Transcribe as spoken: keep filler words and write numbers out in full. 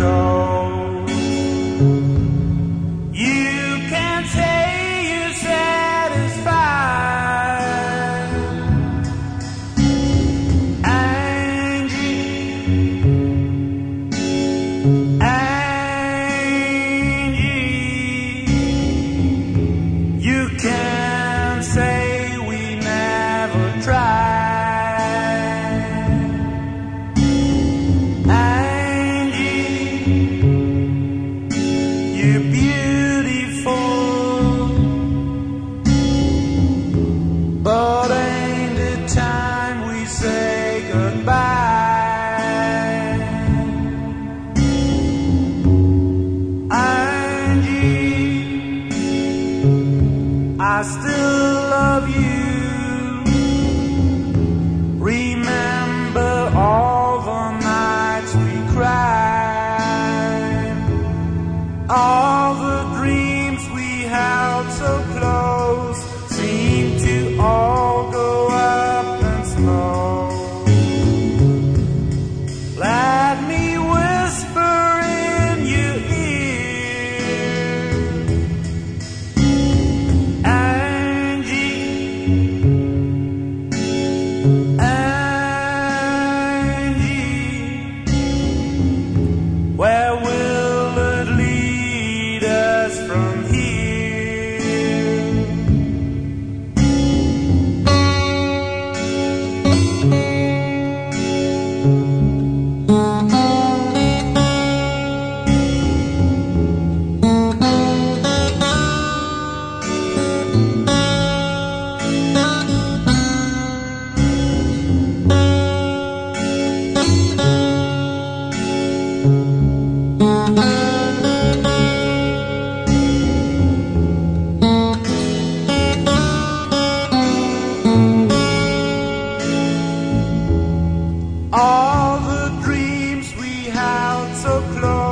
goes. You can say you're satisfied, Angie, Angie. You can say we never tried. You're beautiful, but ain't it time we say goodbye? Angie, I still love you. Remember all the nights we cried, all the dreams we held so close seem to all go up and slow. Let me whisper in your ear, Angie, Angie. Where will it lead us from here? All the dreams we held so close